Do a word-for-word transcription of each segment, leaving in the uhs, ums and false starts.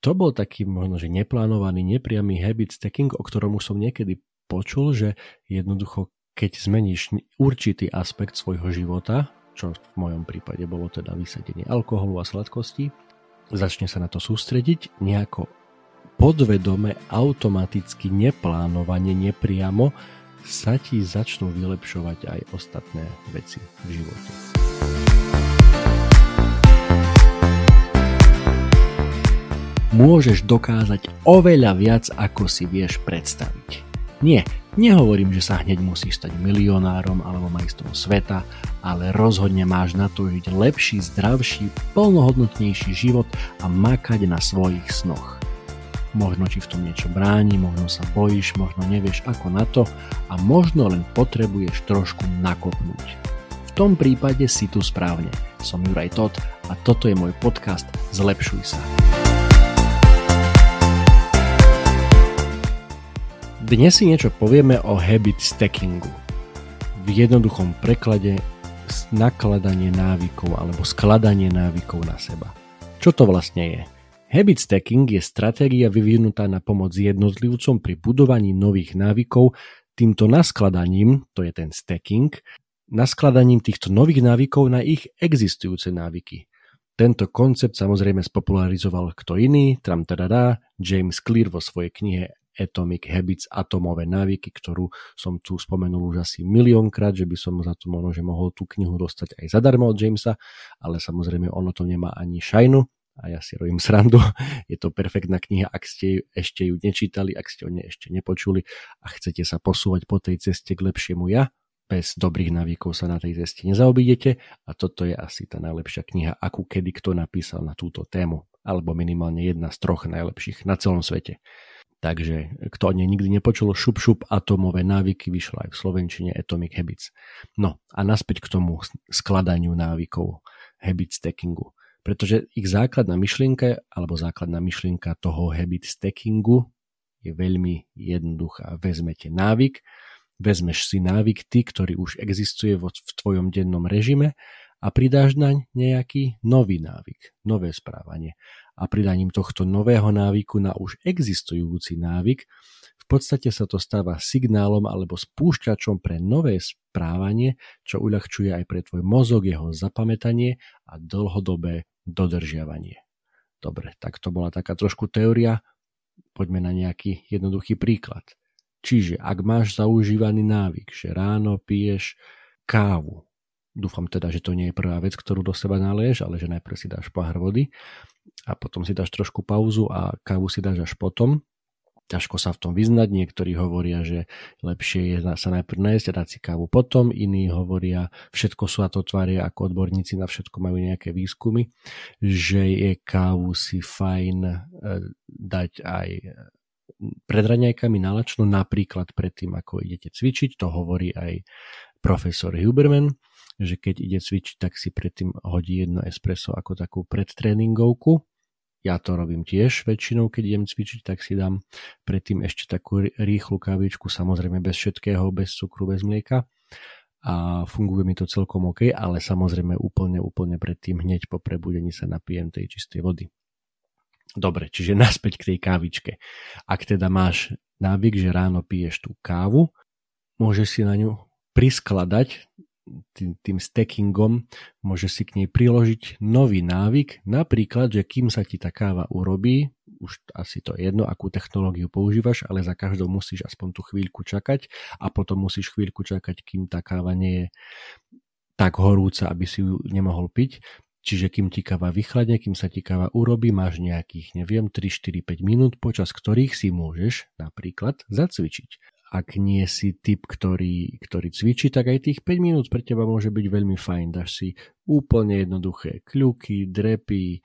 to bol taký možno, že neplánovaný, nepriamy habit stacking, o ktorom už som niekedy počul, že jednoducho, keď zmeníš určitý aspekt svojho života, čo v mojom prípade bolo teda vysadenie alkoholu a sladkosti, začne sa na to sústrediť nejako podvedome, automaticky, neplánovane, nepriamo sa ti začnú vylepšovať aj ostatné veci v živote. Môžeš dokázať oveľa viac, ako si vieš predstaviť. Nie, nehovorím, že sa hneď musíš stať milionárom alebo majstrom sveta, ale rozhodne máš na to žiť lepší, zdravší, plnohodnotnejší život a makať na svojich snoch. Možno ti v tom niečo bráni, možno sa bojíš, možno nevieš ako na to a možno len potrebuješ trošku nakopnúť. V tom prípade si tu správne. Som Juraj Todt a toto je môj podcast Zlepšuj sa. Dnes si niečo povieme o habit stackingu. V jednoduchom preklade nakladanie návykov alebo skladanie návykov na seba. Čo to vlastne je? Habit stacking je stratégia vyvinutá na pomoc jednotlivcom pri budovaní nových návykov týmto naskladaním, to je ten stacking, naskladaním týchto nových návykov na ich existujúce návyky. Tento koncept samozrejme spopularizoval kto iný, tram tadadá, James Clear vo svojej knihe Atomic Habits, atomové návyky, ktorú som tu spomenul už asi miliónkrát, že by som za to možno, že mohol tú knihu dostať aj zadarmo od Jamesa, ale samozrejme ono to nemá ani šajnu a ja si robím srandu. Je to perfektná kniha, ak ste ešte ju nečítali, ak ste o nej ešte nepočuli a chcete sa posúvať po tej ceste k lepšiemu ja, bez dobrých návykov sa na tej ceste nezaobídete a toto je asi tá najlepšia kniha, akú kedy kto napísal na túto tému, alebo minimálne jedna z troch najlepších na celom svete. Takže kto o nej nikdy nepočul, šup šup atomové návyky, vyšlo aj v slovenčine Atomic Habits. No a naspäť k tomu skladaniu návykov, habit stackingu. Pretože ich základná myšlienka, alebo základná myšlienka toho habit stackingu je veľmi jednoduchá. Vezmete návyk, vezmeš si návyk ty, ktorý už existuje v tvojom dennom režime a pridáš naň nejaký nový návyk, nové správanie. A pridaním tohto nového návyku na už existujúci návyk v podstate sa to stáva signálom alebo spúšťačom pre nové správanie, čo uľahčuje aj pre tvoj mozog jeho zapamätanie a dlhodobé dodržiavanie. Dobre, tak to bola taká trošku teória. Poďme na nejaký jednoduchý príklad. Čiže ak máš zaužívaný návyk, že ráno piješ kávu, dúfam teda, že to nie je prvá vec, ktorú do seba naleješ, ale že najprv si dáš pohár vody a potom si dáš trošku pauzu a kávu si dáš až potom. Ťažko sa v tom vyznať, niektorí hovoria, že lepšie je sa najprv nájsť a dať si kávu potom, iní hovoria, všetko sú na to tvária, ako odborníci na všetko majú nejaké výskumy, že je kávu si fajn dať aj pred raňajkami na lačno, napríklad predtým, ako idete cvičiť, to hovorí aj profesor Huberman, že keď ide cvičiť, tak si predtým hodí jedno espresso ako takú predtréningovku. Ja to robím tiež väčšinou, keď idem cvičiť, tak si dám predtým ešte takú rýchlu kávičku, samozrejme bez všetkého, bez cukru, bez mlieka. A funguje mi to celkom OK, ale samozrejme úplne, úplne predtým hneď po prebudení sa napijem tej čistej vody. Dobre, čiže naspäť k tej kávičke. Ak teda máš návyk, že ráno piješ tú kávu, môžeš si na ňu priskladať tým, tým stackingom, môžeš si k nej priložiť nový návyk, napríklad, že kým sa ti tá káva urobí, už asi to je jedno, akú technológiu používaš, ale za každou musíš aspoň tú chvíľku čakať a potom musíš chvíľku čakať, kým tá káva nie je tak horúca, aby si ju nemohol piť. Čiže kým ti káva vychladne, kým sa ti káva urobí, máš nejakých, neviem, tri, štyri, päť minút, počas ktorých si môžeš napríklad zacvičiť. Ak nie si typ, ktorý, ktorý cvičí, tak aj tých päť minút pre teba môže byť veľmi fajn. Dáš si úplne jednoduché kľuky, drepy,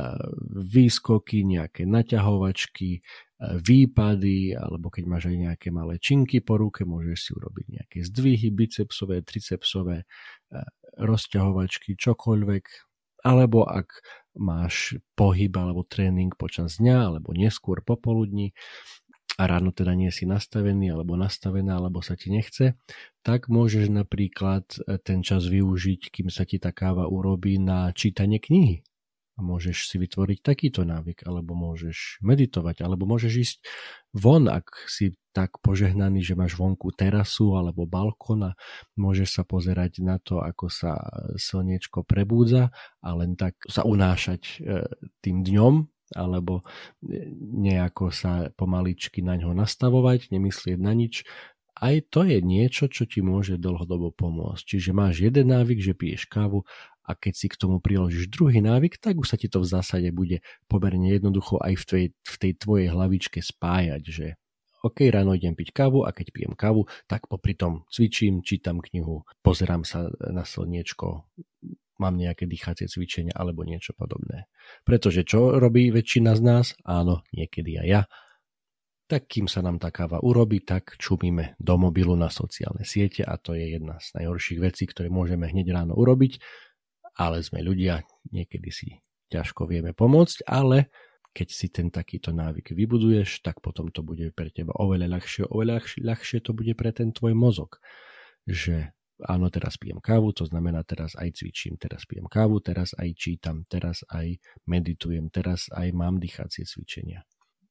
výskoky, nejaké naťahovačky, výpady, alebo keď máš aj nejaké malé činky po ruke, môžeš si urobiť nejaké zdvihy bicepsové, tricepsové, rozťahovačky, čokoľvek. Alebo ak máš pohyb alebo tréning počas dňa, alebo neskôr popoludní, a ráno teda nie si nastavený alebo nastavená, alebo sa ti nechce, tak môžeš napríklad ten čas využiť, kým sa ti tá káva urobí, na čítanie knihy. a môžeš si vytvoriť takýto návyk, alebo môžeš meditovať, alebo môžeš ísť von, ak si tak požehnaný, že máš vonku terasu alebo balkón a môžeš sa pozerať na to, ako sa slniečko prebúdza a len tak sa unášať tým dňom, alebo nejako sa pomaličky na ňo nastavovať, nemyslieť na nič. Aj to je niečo, čo ti môže dlhodobo pomôcť. Čiže máš jeden návyk, že piješ kávu, a keď si k tomu priložíš druhý návyk, tak už sa ti to v zásade bude pomerne jednoducho aj v tej, v tej tvojej hlavičke spájať, že OK, ráno idem piť kávu a keď pijem kávu, tak popri tom cvičím, čítam knihu, pozerám sa na slniečko, mám nejaké dýchacie cvičenia alebo niečo podobné. Pretože čo robí väčšina z nás? Áno, niekedy aj ja. Tak kým sa nám tá káva urobí, tak čumíme do mobilu na sociálne siete a to je jedna z najhorších vecí, ktoré môžeme hneď ráno urobiť. Ale sme ľudia, niekedy si ťažko vieme pomôcť, ale keď si ten takýto návyk vybuduješ, tak potom to bude pre teba oveľa ľahšie, oveľa ľahšie, ľahšie to bude pre ten tvoj mozog. Že áno, teraz pijem kávu, to znamená teraz aj cvičím, teraz pijem kávu, teraz aj čítam, teraz aj meditujem, teraz aj mám dýchacie cvičenia.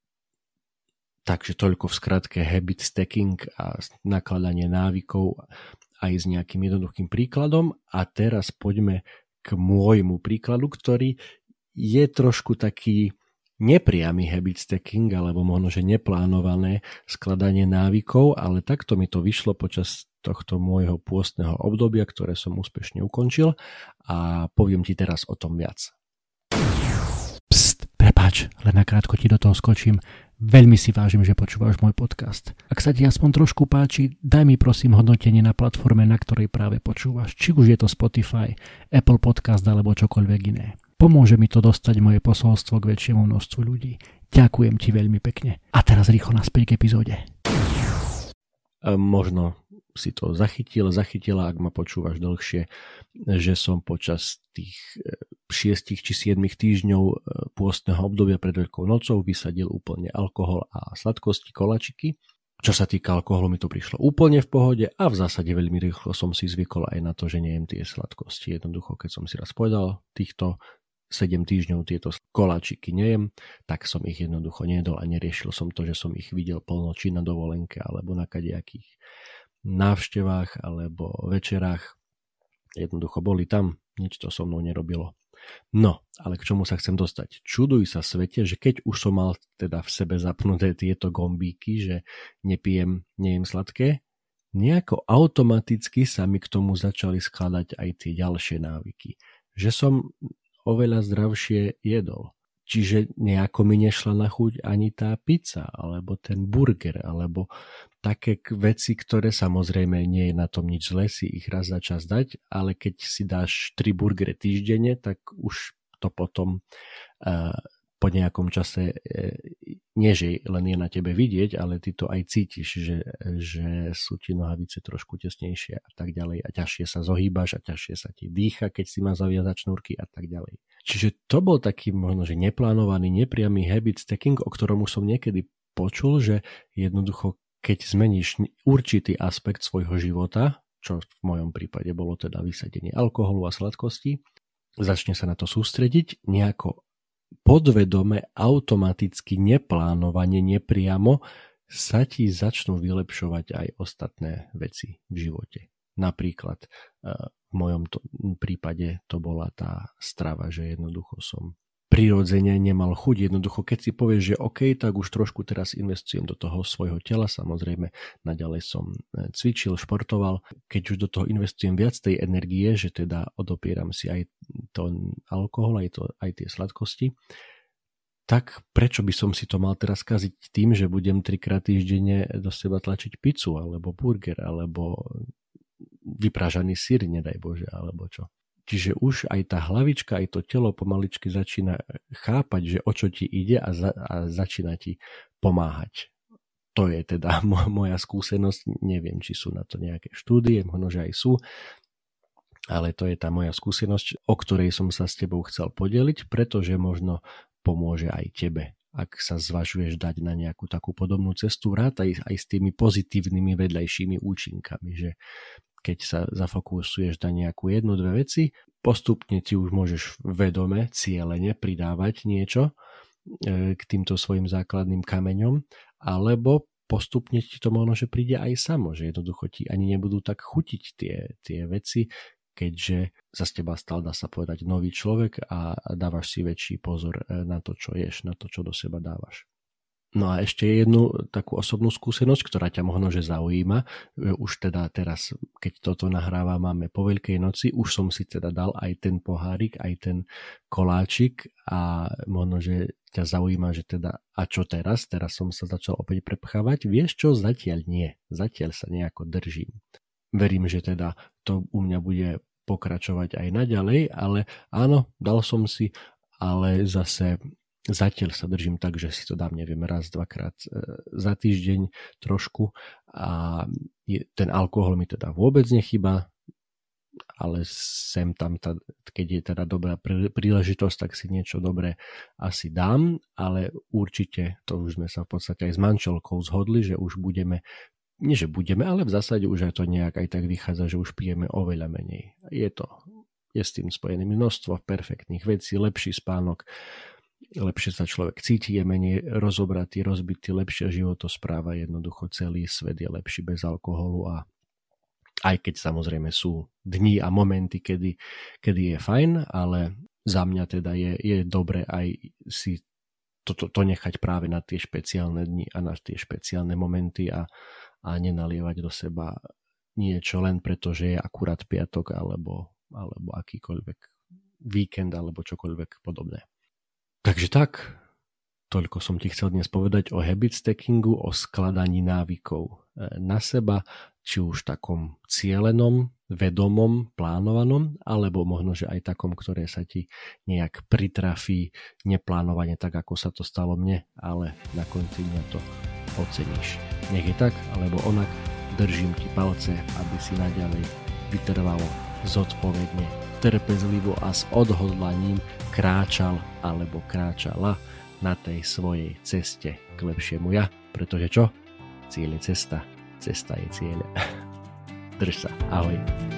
Takže toľko v skratke habit stacking a nakladanie návykov aj s nejakým jednoduchým príkladom. A teraz poďme k môjmu príkladu, ktorý je trošku taký nepriamy habit stacking, alebo možno, že neplánované skladanie návykov, ale takto mi to vyšlo počas tohto môjho pôstneho obdobia, ktoré som úspešne ukončil a poviem ti teraz o tom viac. Pst, prepáč, len nakrátko ti do toho skočím. Veľmi si vážim, že počúvaš môj podcast. Ak sa ti aspoň trošku páči, daj mi prosím hodnotenie na platforme, na ktorej práve počúvaš. Či už je to Spotify, Apple Podcast alebo čokoľvek iné. Pomôže mi to dostať moje posolstvo k väčšiemu množstvu ľudí. Ďakujem ti veľmi pekne. A teraz rýchlo naspäť k epizóde. Možno si to zachytil, zachytila, ak ma počúvaš dlhšie, že som počas tých šiestich či siedmich týždňov pôstneho obdobia pred Veľkou nocou vysadil úplne alkohol a sladkosti, koláčiky. Čo sa týka alkoholu, mi to prišlo úplne v pohode a v zásade veľmi rýchlo som si zvykol aj na to, že nejem tie sladkosti. Jednoducho, keď som si raz povedal týchto sedem týždňov tieto koláčiky nejem, tak som ich jednoducho nejedol a neriešil som to, že som ich videl polnoči na dovolenke alebo na kadejakých návštevách alebo večerách. Jednoducho boli tam, nič to so mnou nerobilo. No, ale k čomu sa chcem dostať? Čuduj sa svete, že keď už som mal teda v sebe zapnuté tieto gombíky, že nepijem, nejem sladké, nejako automaticky sa mi k tomu začali skladať aj tie ďalšie návyky. Že som oveľa zdravšie jedol. Čiže nejako mi nešla na chuť ani tá pizza, alebo ten burger, alebo také veci, ktoré samozrejme nie je na tom nič zlé si ich raz za čas dať, ale keď si dáš tri burgery týždenne, tak už to potom uh, po nejakom čase uh, nie, že len je na tebe vidieť, ale ty to aj cítiš, že, že sú ti nohavice trošku tesnejšie a tak ďalej a ťažšie sa zohýbaš a ťažšie sa ti dýcha, keď si má zaviazať šnúrky a tak ďalej. Čiže to bol taký možno, že neplánovaný, nepriamy habit stacking, o ktorom už som niekedy počul, že jednoducho, keď zmeníš určitý aspekt svojho života, čo v mojom prípade bolo teda vysadenie alkoholu a sladkosti, začne sa na to sústrediť nejako podvedome, automaticky, neplánovane, nepriamo sa ti začnú vylepšovať aj ostatné veci v živote. Napríklad v mojom to, prípade to bola tá strava, že jednoducho som prirodzene nemal chuť. Jednoducho, keď si povieš, že OK, tak už trošku teraz investujem do toho svojho tela, samozrejme naďalej som cvičil, športoval. Keď už do toho investujem viac tej energie, že teda odopieram si aj to alkohol, aj, to, aj tie sladkosti, tak prečo by som si to mal teraz kaziť tým, že budem trikrát týždenne do seba tlačiť pizzu, alebo burger, alebo vyprážaný syr, nedaj Bože, alebo čo. Čiže už aj tá hlavička, aj to telo pomaličky začína chápať, že o čo ti ide a, za, a začína ti pomáhať. To je teda moja skúsenosť, neviem, či sú na to nejaké štúdie, možno, že aj sú, ale to je tá moja skúsenosť, o ktorej som sa s tebou chcel podeliť, pretože možno pomôže aj tebe, ak sa zvažuješ dať na nejakú takú podobnú cestu, vrátaj aj s tými pozitívnymi vedľajšími účinkami, že keď sa zafokusuješ na nejakú jednu, dve veci, postupne ti už môžeš vedome, cielene pridávať niečo k týmto svojim základným kameňom, alebo postupne ti to možno, že príde aj samo, že jednoducho ti ani nebudú tak chutiť tie, tie veci, keďže za z teba stal, dá sa povedať, nový človek a dávaš si väčší pozor na to, čo ješ, na to, čo do seba dávaš. No a ešte jednu takú osobnú skúsenosť, ktorá ťa možno, že zaujíma. Už teda teraz, keď toto nahráva, máme po Veľkej noci, už som si teda dal aj ten pohárik, aj ten koláčik a možno, že ťa zaujíma, že teda a čo teraz? Teraz som sa začal opäť prepchávať. Vieš čo? Zatiaľ nie. Zatiaľ sa nejako držím. Verím, že teda to u mňa bude pokračovať aj naďalej, ale áno, dal som si, ale zase zatiaľ sa držím tak, že si to dám, neviem, raz, dvakrát za týždeň trošku a ten alkohol mi teda vôbec nechýba, ale sem tam, keď je teda dobrá príležitosť, tak si niečo dobré asi dám, ale určite, to už sme sa v podstate aj s manželkou zhodli, že už budeme, nie že budeme, ale v zásade už aj to nejak aj tak vychádza, že už pijeme oveľa menej. Je to, je s tým spojené množstvo perfektných vecí, lepší spánok, lepšie sa človek cíti, je menej rozobratý, rozbitý, lepšia životospráva, jednoducho celý svet je lepší bez alkoholu a aj keď samozrejme sú dni a momenty, kedy, kedy je fajn, ale za mňa teda je, je dobre aj si to, to, to nechať práve na tie špeciálne dni a na tie špeciálne momenty a, a nenalievať do seba niečo len preto, že je akurát piatok alebo, alebo akýkoľvek víkend alebo čokoľvek podobné. Takže tak, toľko som ti chcel dnes povedať o habit stackingu, o skladaní návykov na seba, či už takom cielenom, vedomom, plánovanom, alebo možno, že aj takom, ktoré sa ti nejak pritrafí neplánovane, tak ako sa to stalo mne, ale na konci dňa to oceníš. Nech je tak, alebo onak, držím ti palce, aby si naďalej vytrvalo, zodpovedne, trpezlivo a s odhodlaním kráčal alebo kráčala na tej svojej ceste k lepšiemu ja, pretože čo? Cieľ je cesta, cesta je cieľ. Drž sa, ahoj.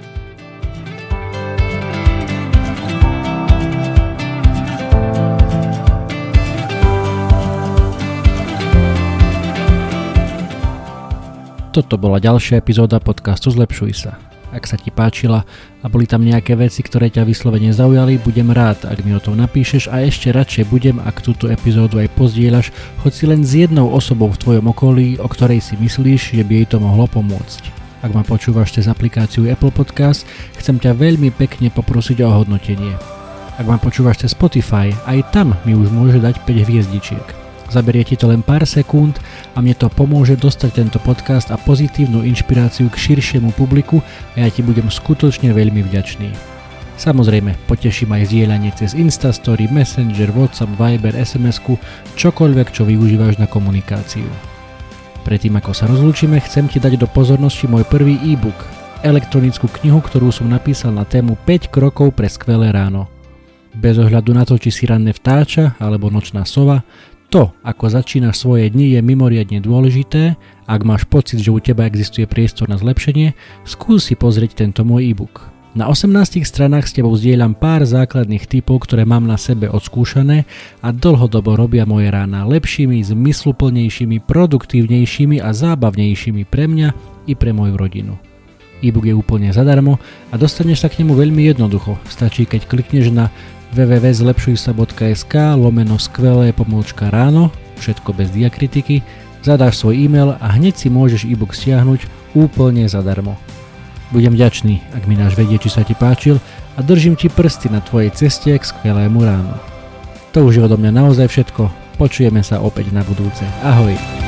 Toto bola ďalšia epizóda podcastu Zlepšuj sa. Ak sa ti páčila a boli tam nejaké veci, ktoré ťa vyslovene zaujali, budem rád, ak mi o tom napíšeš a ešte radšej budem, ak túto epizódu aj pozdieľaš, hoci len s jednou osobou v tvojom okolí, o ktorej si myslíš, že by jej to mohlo pomôcť. Ak ma počúvaš cez aplikáciu Apple Podcast, chcem ťa veľmi pekne poprosiť o hodnotenie. Ak ma počúvaš cez Spotify, aj tam mi už môže dať päť hviezdičiek. Zaberie ti to len pár sekúnd a mne to pomôže dostať tento podcast a pozitívnu inšpiráciu k širšiemu publiku a ja ti budem skutočne veľmi vďačný. Samozrejme, poteším aj zdieľanie cez Instastory, Messenger, WhatsApp, Viber, es em esku, čokoľvek, čo využívaš na komunikáciu. Predtým ako sa rozlúčime, chcem ti dať do pozornosti môj prvý e-book, elektronickú knihu, ktorú som napísal na tému päť krokov pre skvelé ráno. Bez ohľadu na to, či si ranné vtáča alebo nočná sova, to, ako začínaš svoje dni, je mimoriadne dôležité. Ak máš pocit, že u teba existuje priestor na zlepšenie, skús si pozrieť tento môj e-book. Na osemnástich stranách s tebou zdieľam pár základných tipov, ktoré mám na sebe odskúšané a dlhodobo robia moje rána lepšími, zmysluplnejšími, produktívnejšími a zábavnejšími pre mňa i pre moju rodinu. E-book je úplne zadarmo a dostaneš sa k nemu veľmi jednoducho. Stačí, keď klikneš na w w w bodka zlepšujsa bodka es ka lomeno skvelé pomôčka ráno, všetko bez diakritiky, zadáš svoj e-mail a hneď si môžeš e-book stiahnuť úplne zadarmo. Budem vďačný, ak mi dáš vedieť, či sa ti páčil a držím ti prsty na tvojej ceste k skvelému ránu. To už je odo mňa naozaj všetko, počujeme sa opäť na budúce. Ahoj!